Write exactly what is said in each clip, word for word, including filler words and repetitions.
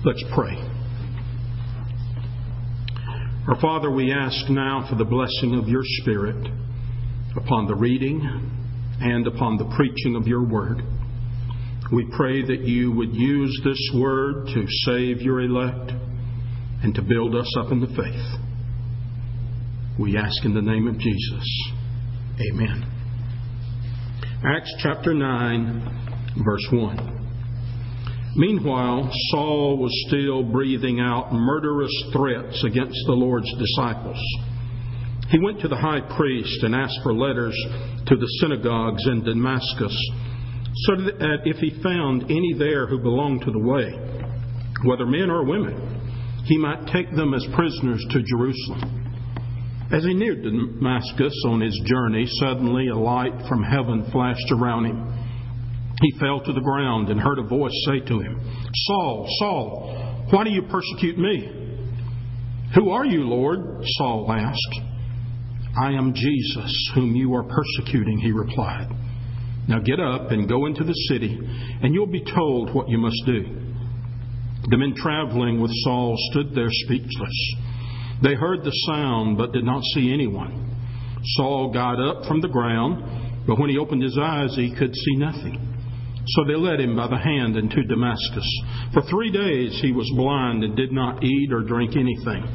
Let's pray. Our Father, we ask now for the blessing of your Spirit upon the reading and upon the preaching of your word. We pray that you would use this word to save your elect and to build us up in the faith. We ask in the name of Jesus. Amen. Acts chapter nine, verse one. Meanwhile, Saul was still breathing out murderous threats against the Lord's disciples. He went to the high priest and asked for letters to the synagogues in Damascus, so that if he found any there who belonged to the way, whether men or women, he might take them as prisoners to Jerusalem. As he neared Damascus on his journey, suddenly a light from heaven flashed around him. He fell to the ground and heard a voice say to him, "Saul, Saul, why do you persecute me?" "Who are you, Lord?" Saul asked. "I am Jesus, whom you are persecuting," he replied. "Now get up and go into the city, and you'll be told what you must do." The men traveling with Saul stood there speechless. They heard the sound, but did not see anyone. Saul got up from the ground, but when he opened his eyes, he could see nothing. So they led him by the hand into Damascus. For three days he was blind and did not eat or drink anything.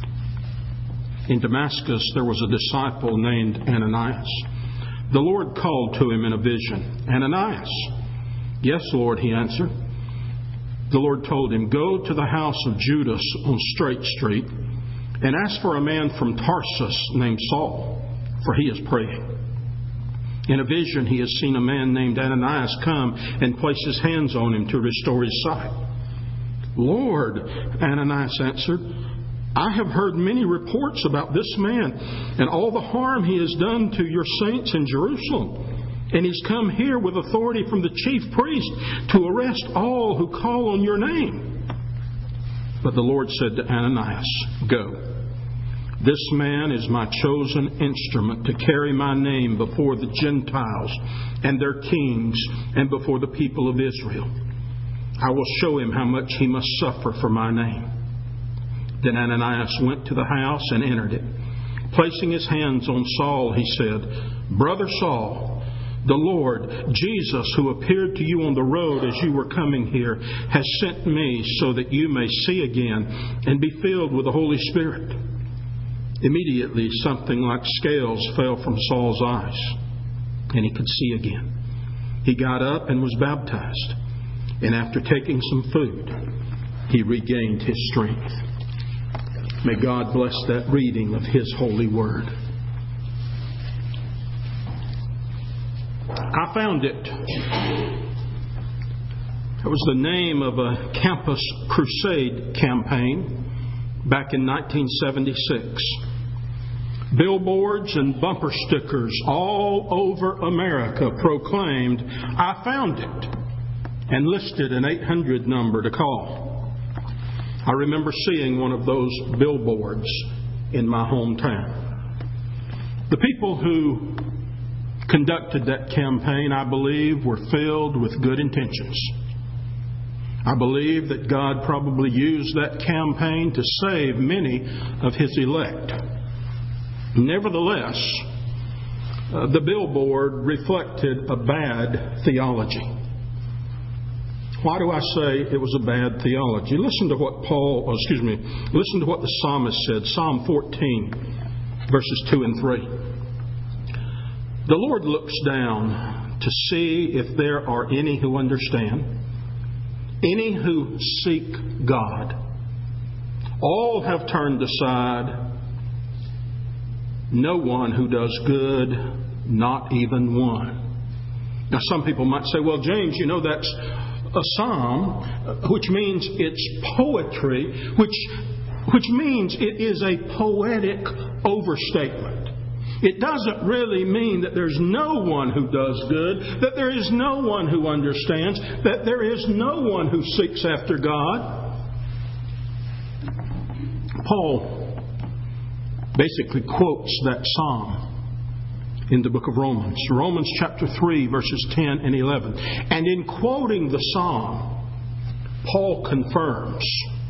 In Damascus there was a disciple named Ananias. The Lord called to him in a vision, "Ananias." "Yes, Lord," he answered. The Lord told him, "Go to the house of Judas on Straight Street and ask for a man from Tarsus named Saul, for he is praying. In a vision he has seen a man named Ananias come and place his hands on him to restore his sight." "Lord," Ananias answered, "I have heard many reports about this man and all the harm he has done to your saints in Jerusalem. And he's come here with authority from the chief priest to arrest all who call on your name." But the Lord said to Ananias, "Go. This man is my chosen instrument to carry my name before the Gentiles and their kings and before the people of Israel. I will show him how much he must suffer for my name." Then Ananias went to the house and entered it. Placing his hands on Saul, he said, "Brother Saul, the Lord, Jesus, who appeared to you on the road as you were coming here, has sent me so that you may see again and be filled with the Holy Spirit." Immediately something like scales fell from Saul's eyes, and he could see again. He got up and was baptized, and after taking some food, he regained his strength. May God bless that reading of His holy word. I found it. It was the name of a campus crusade campaign back in nineteen seventy-six. Billboards and bumper stickers all over America proclaimed, "I found it," and listed an eight hundred number to call. I remember seeing one of those billboards in my hometown. The people who conducted that campaign, I believe, were filled with good intentions. I believe that God probably used that campaign to save many of His elect. Nevertheless, uh, the billboard reflected a bad theology. Why do I say it was a bad theology? Listen to what Paul, oh, excuse me, listen to what the psalmist said, Psalm fourteen, verses two and three. "The Lord looks down to see if there are any who understand, any who seek God. All have turned aside. No one who does good, not even one." Now some people might say, "Well, James, you know that's a psalm, which means it's poetry, which which means it is a poetic overstatement. It doesn't really mean that there's no one who does good, that there is no one who understands, that there is no one who seeks after God." Paul basically quotes that psalm in the book of Romans. Romans chapter three, verses ten and eleven. And in quoting the psalm, Paul confirms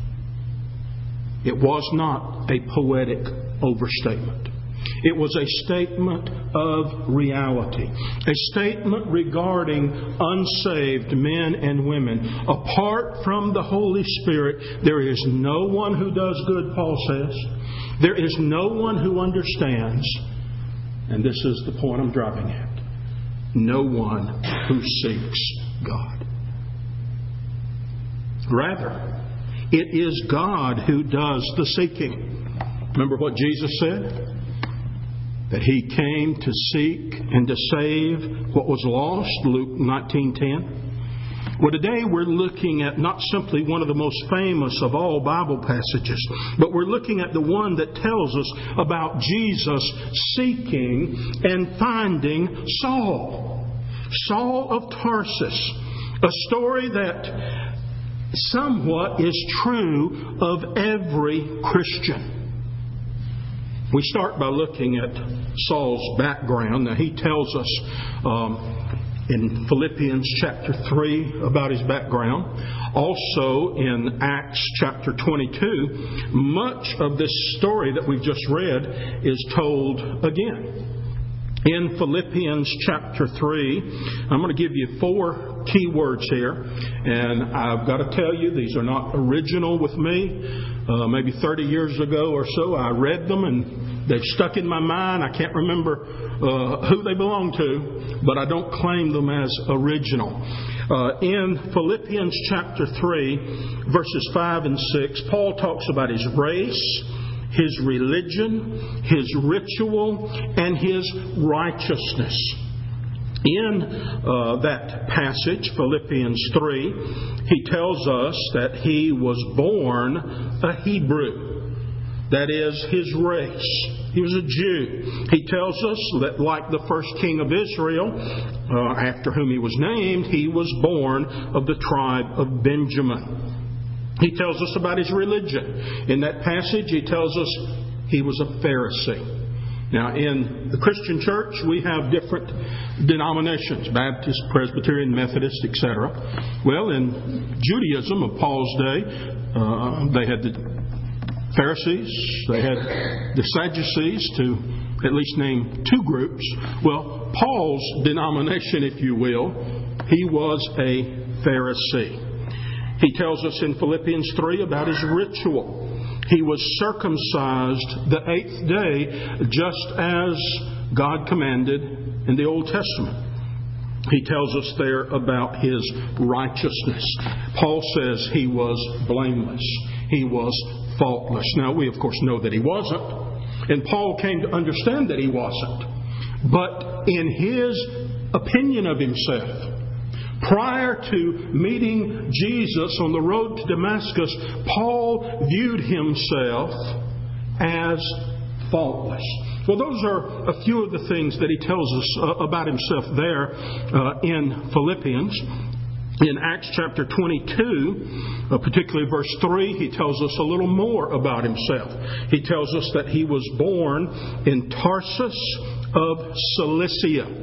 it was not a poetic overstatement. It was a statement of reality. A statement regarding unsaved men and women. Apart from the Holy Spirit, there is no one who does good, Paul says. There is no one who understands. And this is the point I'm driving at. No one who seeks God. Rather, it is God who does the seeking. Remember what Jesus said? That He came to seek and to save what was lost, Luke nineteen ten. Well, today we're looking at not simply one of the most famous of all Bible passages, but we're looking at the one that tells us about Jesus seeking and finding Saul. Saul of Tarsus. A story that somewhat is true of every Christian. We start by looking at Saul's background. Now, he tells us um, in Philippians chapter three about his background. Also in Acts chapter twenty-two, much of this story that we've just read is told again. In Philippians chapter three, I'm going to give you four key words here. And I've got to tell you, these are not original with me. Uh, maybe thirty years ago or so, I read them and they've stuck in my mind. I can't remember uh, who they belong to, but I don't claim them as original. Uh, in Philippians chapter three, verses five and six, Paul talks about his race, his religion, his ritual, and his righteousness. In uh, that passage, Philippians three, he tells us that he was born a Hebrew. That is, his race. He was a Jew. He tells us that like the first king of Israel, uh, after whom he was named, he was born of the tribe of Benjamin. He tells us about his religion. In that passage, he tells us he was a Pharisee. Now, in the Christian church, we have different denominations, Baptist, Presbyterian, Methodist, et cetera. Well, in Judaism of Paul's day, uh, they had the Pharisees, they had the Sadducees, to at least name two groups. Well, Paul's denomination, if you will, he was a Pharisee. He tells us in Philippians three about his ritual. He was circumcised the eighth day, just as God commanded in the Old Testament. He tells us there about his righteousness. Paul says he was blameless. He was faultless. Now, we of course know that he wasn't. And Paul came to understand that he wasn't. But in his opinion of himself, prior to meeting Jesus on the road to Damascus, Paul viewed himself as faultless. Well, those are a few of the things that he tells us uh, about himself there uh, in Philippians. In Acts chapter twenty-two, uh, particularly verse three, he tells us a little more about himself. He tells us that he was born in Tarsus of Cilicia.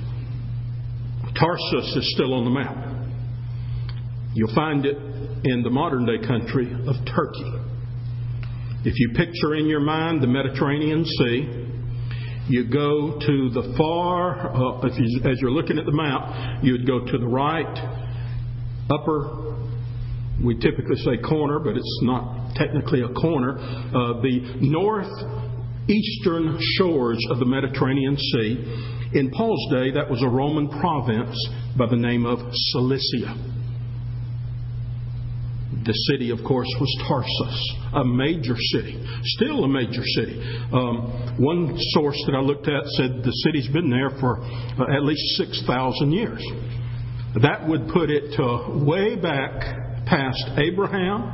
Tarsus is still on the map. You'll find it in the modern-day country of Turkey. If you picture in your mind the Mediterranean Sea, you go to the far, uh, if you, as you're looking at the map, you would go to the right, upper, we typically say corner, but it's not technically a corner, uh, the northeastern shores of the Mediterranean Sea. In Paul's day, that was a Roman province by the name of Cilicia. The city, of course, was Tarsus, a major city, still a major city. Um, one source that I looked at said the city's been there for uh, at least six thousand years. That would put it uh, way back past Abraham.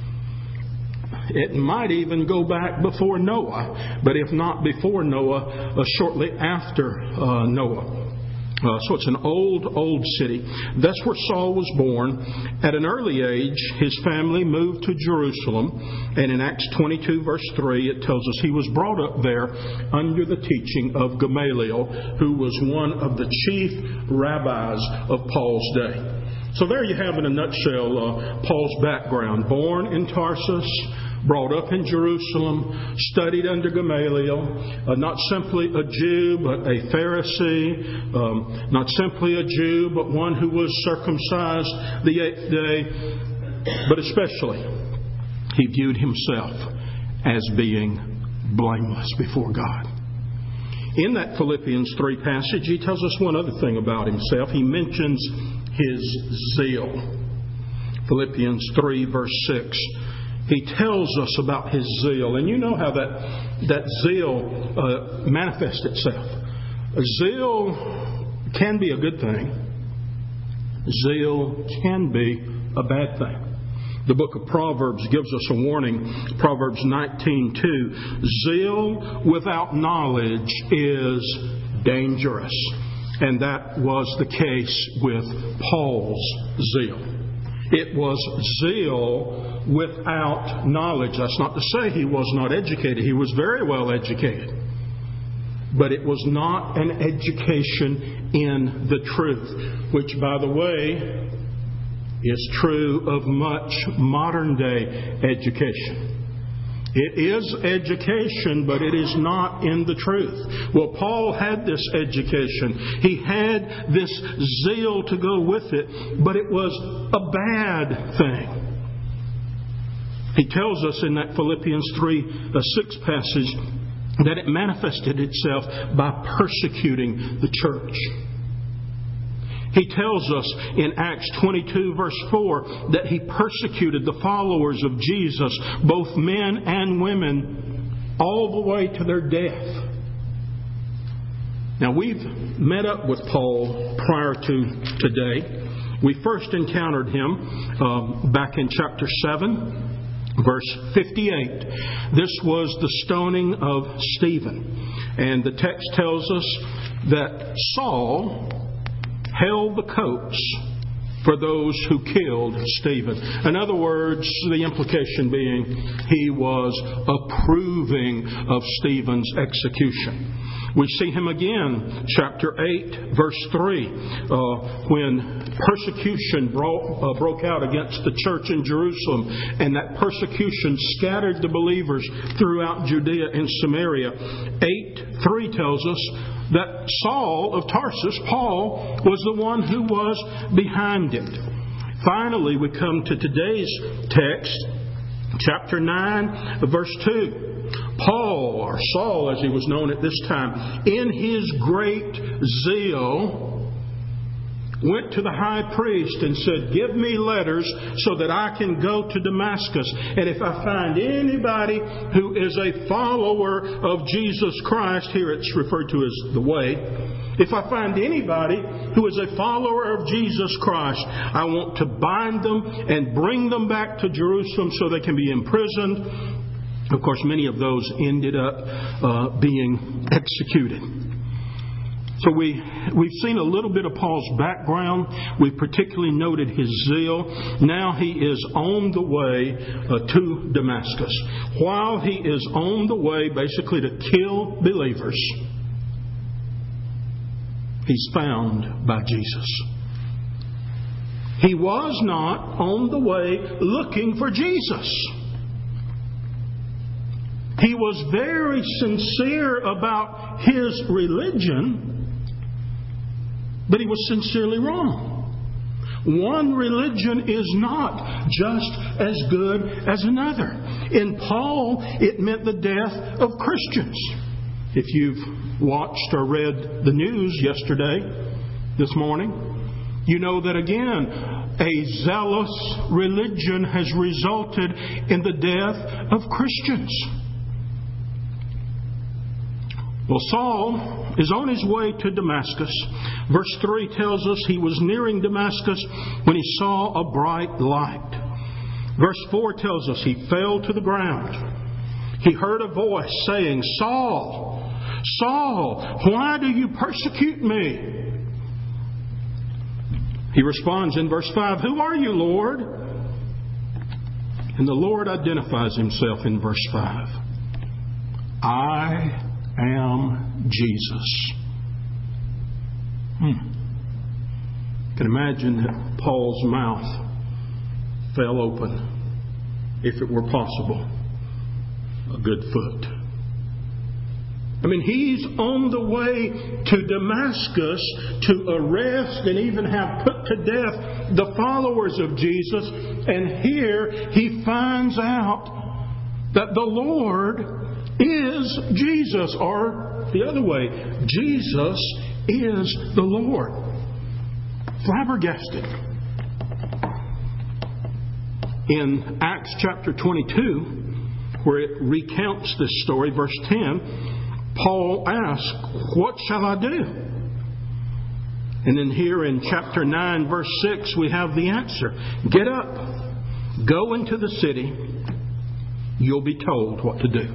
It might even go back before Noah, but if not before Noah, uh, shortly after uh, Noah. Uh, so it's an old, old city. That's where Saul was born. At an early age, his family moved to Jerusalem. And in Acts twenty-two, verse three, it tells us he was brought up there under the teaching of Gamaliel, who was one of the chief rabbis of Paul's day. So there you have in a nutshell uh, Paul's background. Born in Tarsus, brought up in Jerusalem, studied under Gamaliel, uh, not simply a Jew, but a Pharisee, um, not simply a Jew, but one who was circumcised the eighth day, but especially he viewed himself as being blameless before God. In that Philippians three passage, he tells us one other thing about himself. He mentions his zeal. Philippians three verse six. He tells us about his zeal. And you know how that, that zeal uh, manifests itself. Zeal can be a good thing. Zeal can be a bad thing. The book of Proverbs gives us a warning. Proverbs nineteen two. Zeal without knowledge is dangerous. And that was the case with Paul's zeal. It was zeal without knowledge. That's not to say he was not educated. He was very well educated. But it was not an education in the truth, which, by the way, is true of much modern day education. It is education, but it is not in the truth. Well, Paul had this education. He had this zeal to go with it, but it was a bad thing. He tells us in that Philippians three six passage that it manifested itself by persecuting the church. He tells us in Acts twenty-two verse four that he persecuted the followers of Jesus, both men and women, all the way to their death. Now, we've met up with Paul prior to today. We first encountered him um, back in chapter seven, verse fifty-eight. This was the stoning of Stephen. And the text tells us that Saul held the coats for those who killed Stephen. In other words, the implication being he was approving of Stephen's execution. We see him again, chapter eight, verse three, uh, when persecution broke, uh, broke out against the church in Jerusalem, and that persecution scattered the believers throughout Judea and Samaria. eight three tells us that Saul of Tarsus, Paul, was the one who was behind it. Finally, we come to today's text, chapter nine, verse two. Paul, or Saul as he was known at this time, in his great zeal, went to the high priest and said, "Give me letters so that I can go to Damascus. And if I find anybody who is a follower of Jesus Christ," here it's referred to as the way, "if I find anybody who is a follower of Jesus Christ, I want to bind them and bring them back to Jerusalem so they can be imprisoned." Of course, many of those ended up uh, being executed. So we, we've seen a little bit of Paul's background. We've particularly noted his zeal. Now he is on the way uh, to Damascus. While he is on the way basically to kill believers, he's found by Jesus. He was not on the way looking for Jesus. He was very sincere about his religion, but he was sincerely wrong. One religion is not just as good as another. In Paul, it meant the death of Christians. If you've watched or read the news yesterday, this morning, you know that again, a zealous religion has resulted in the death of Christians. Well, Saul is on his way to Damascus. Verse three tells us he was nearing Damascus when he saw a bright light. Verse four tells us he fell to the ground. He heard a voice saying, "Saul, Saul, why do you persecute me?" He responds in verse five, "Who are you, Lord?" And the Lord identifies himself in verse five. "I am Jesus." Hmm. can imagine that Paul's mouth fell open, if it were possible, a good foot. I mean, he's on the way to Damascus to arrest and even have put to death the followers of Jesus. And here he finds out that the Lord is Jesus. Or the other way, Jesus is the Lord. Flabbergasted. In Acts chapter twenty-two, where it recounts this story, verse ten, Paul asks, "What shall I do?" And then here in chapter nine, verse six, we have the answer. Get up, go into the city, you'll be told what to do.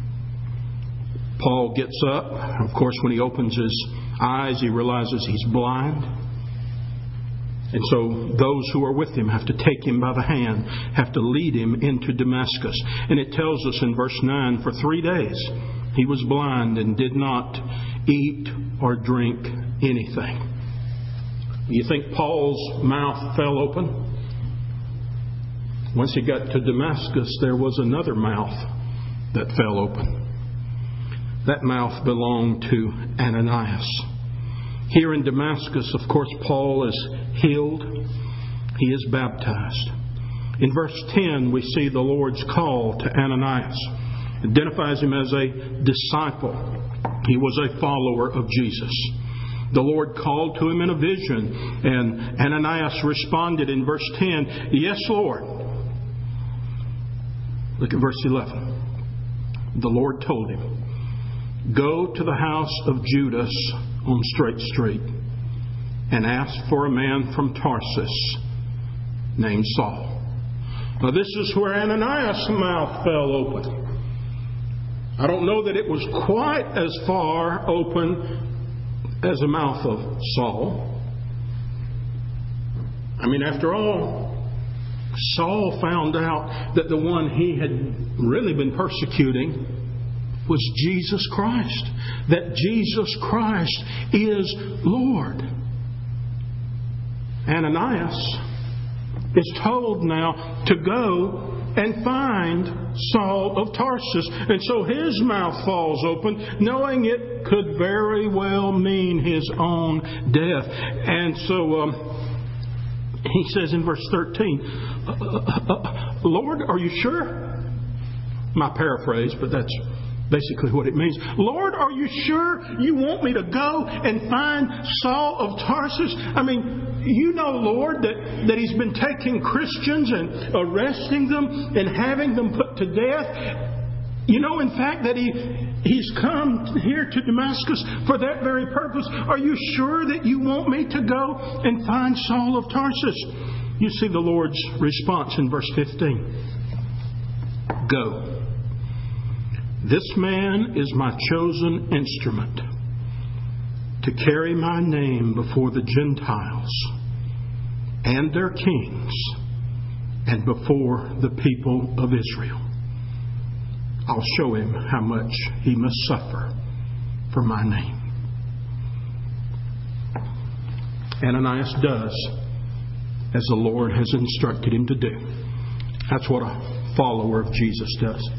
Paul gets up. Of course, when he opens his eyes, he realizes he's blind. And so those who are with him have to take him by the hand, have to lead him into Damascus. And it tells us in verse nine, for three days he was blind and did not eat or drink anything. You think Paul's mouth fell open? Once he got to Damascus, there was another mouth that fell open. That mouth belonged to Ananias. Here in Damascus, of course, Paul is healed. He is baptized. In verse ten, we see the Lord's call to Ananias. It identifies him as a disciple. He was a follower of Jesus. The Lord called to him in a vision, and Ananias responded in verse ten, "Yes, Lord." Look at verse eleven. The Lord told him, "Go to the house of Judas on Straight Street and ask for a man from Tarsus named Saul." Now this is where Ananias' mouth fell open. I don't know that it was quite as far open as the mouth of Saul. I mean, after all, Saul found out that the one he had really been persecuting was Jesus Christ. That Jesus Christ is Lord. Ananias is told now to go and find Saul of Tarsus. And so his mouth falls open, knowing it could very well mean his own death. And so um, he says in verse thirteen, uh, uh, uh, "Lord, are you sure?" My paraphrase, but that's basically what it means. "Lord, are you sure you want me to go and find Saul of Tarsus? I mean, you know, Lord, that, that he's been taking Christians and arresting them and having them put to death. You know, in fact, that he he's come here to Damascus for that very purpose. Are you sure that you want me to go and find Saul of Tarsus?" You see the Lord's response in verse fifteen. "Go. This man is my chosen instrument to carry my name before the Gentiles and their kings and before the people of Israel. I'll show him how much he must suffer for my name." Ananias does as the Lord has instructed him to do. That's what a follower of Jesus does.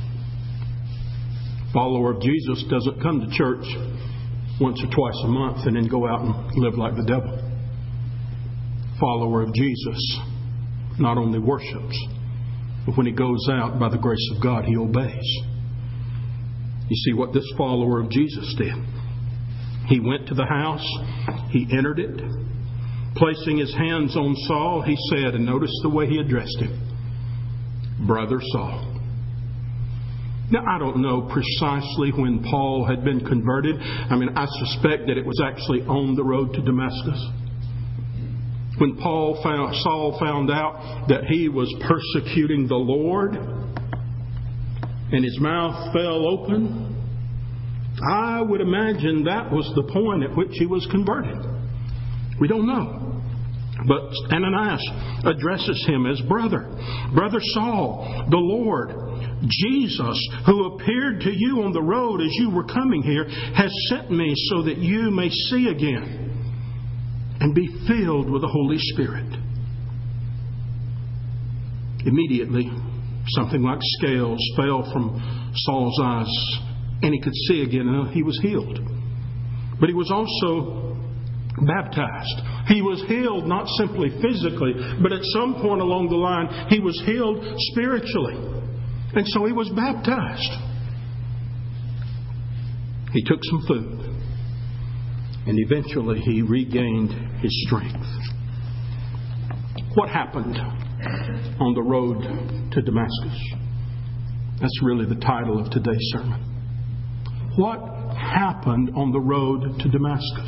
Follower of Jesus doesn't come to church once or twice a month and then go out and live like the devil. Follower of Jesus not only worships, but when he goes out by the grace of God, he obeys. You see what this follower of Jesus did. He went to the house, he entered it, placing his hands on Saul, he said, and notice the way he addressed him, "Brother Saul." Now, I don't know precisely when Paul had been converted. I mean, I suspect that it was actually on the road to Damascus. When Paul found, Saul found out that he was persecuting the Lord and his mouth fell open, I would imagine that was the point at which he was converted. We don't know. But Ananias addresses him as brother. "Brother Saul, the Lord, Jesus, who appeared to you on the road as you were coming here, has sent me so that you may see again and be filled with the Holy Spirit. Immediately, something like scales fell from Saul's eyes, and he could see again, and he was healed. But he was also baptized. He was healed not simply physically, but at some point along the line, he was healed spiritually. And so he was baptized. He took some food, and eventually he regained his strength. What happened on the road to Damascus? That's really the title of today's sermon. What happened on the road to Damascus?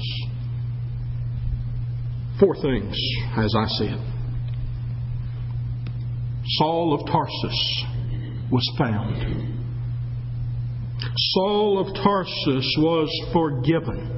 Four things, as I see it. Saul of Tarsus was found. Saul of Tarsus was forgiven.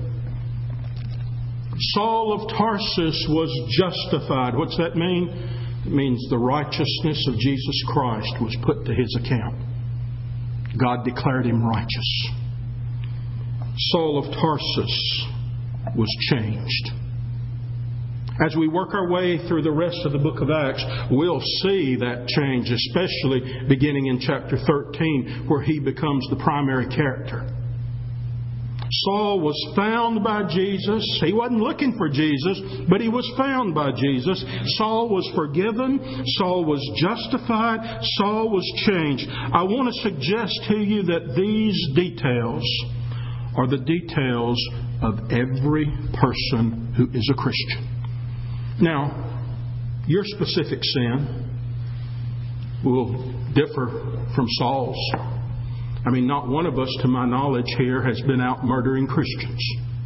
Saul of Tarsus was justified. What's that mean? It means the righteousness of Jesus Christ was put to his account. God declared him righteous. Saul of Tarsus was changed. As we work our way through the rest of the book of Acts, we'll see that change, especially beginning in chapter thirteen, where he becomes the primary character. Saul was found by Jesus. He wasn't looking for Jesus, but he was found by Jesus. Saul was forgiven. Saul was justified. Saul was changed. I want to suggest to you that these details are the details of every person who is a Christian. Now, your specific sin will differ from Saul's. I mean, not one of us, to my knowledge here, has been out murdering Christians.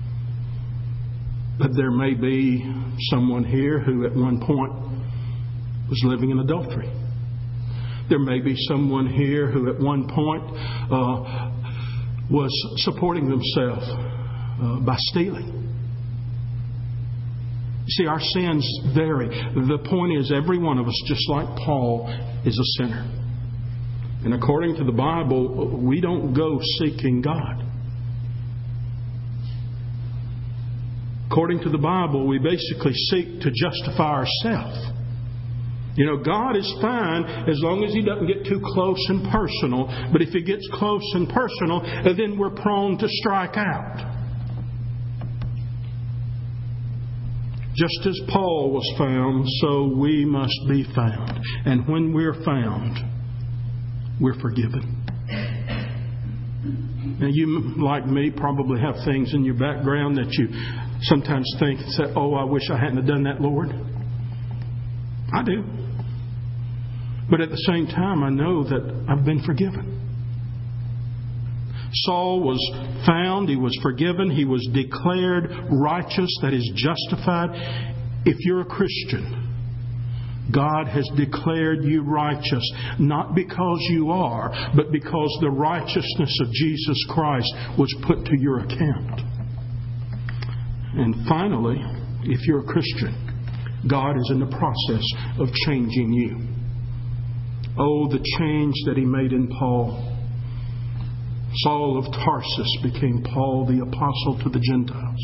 But there may be someone here who at one point was living in adultery. There may be someone here who at one point uh, was supporting themselves uh, by stealing. See, our sins vary. The point is, every one of us, just like Paul, is a sinner. And according to the Bible, we don't go seeking God. According to the Bible, we basically seek to justify ourselves. You know, God is fine as long as He doesn't get too close and personal. But if He gets close and personal, then we're prone to strike out. Just as Paul was found, so we must be found. And when we're found, we're forgiven. Now, you, like me, probably have things in your background that you sometimes think and say, oh, I wish I hadn't have done that, Lord. I do. But at the same time, I know that I've been forgiven. Saul was found, he was forgiven, he was declared righteous, that is, justified. If you're a Christian, God has declared you righteous, not because you are, but because the righteousness of Jesus Christ was put to your account. And finally, if you're a Christian, God is in the process of changing you. Oh, the change that He made in Paul. Saul of Tarsus became Paul, the apostle to the Gentiles.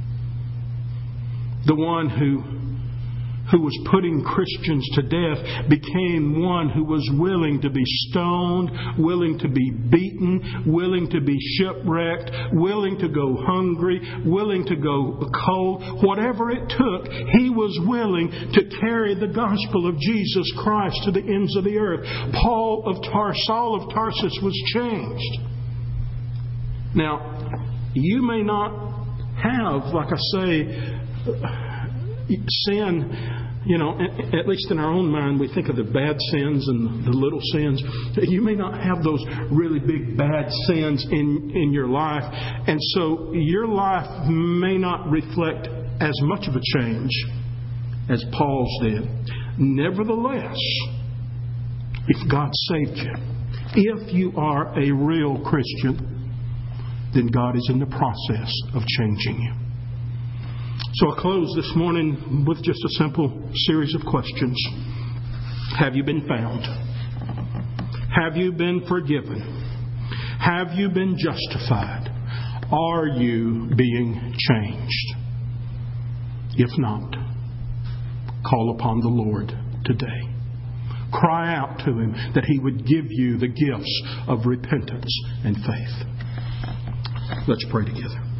The one who, who was putting Christians to death became one who was willing to be stoned, willing to be beaten, willing to be shipwrecked, willing to go hungry, willing to go cold. Whatever it took, he was willing to carry the gospel of Jesus Christ to the ends of the earth. Paul of Tar- Saul of Tarsus was changed. Now, you may not have, like I say, sin, you know, at least in our own mind, we think of the bad sins and the little sins. You may not have those really big bad sins in, in your life. And so your life may not reflect as much of a change as Paul's did. Nevertheless, if God saved you, if you are a real Christian, then God is in the process of changing you. So I'll close this morning with just a simple series of questions. Have you been found? Have you been forgiven? Have you been justified? Are you being changed? If not, call upon the Lord today. Cry out to Him that He would give you the gifts of repentance and faith. Let's pray together.